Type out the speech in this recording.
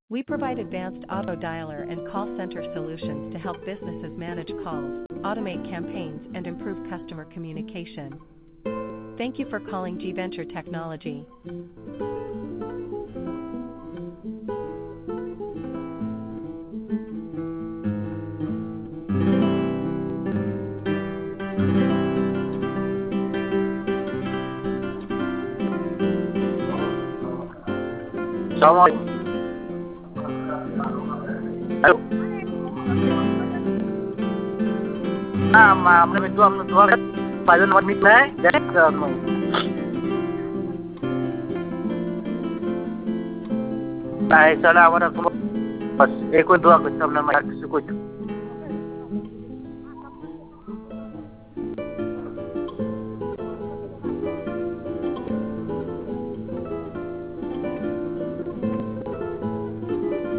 We provide advanced auto dialer and call center solutions to help businesses manage calls, automate campaigns, and improve customer communication. Thank you for calling G Venture Technology. Assalamualaikum. Halo. हमने में हमने तुम्हारे फायदा नंबर मिला है ऐसा हमारा बस एक कोई दुआ कुछ हमने मैं किसी कुछ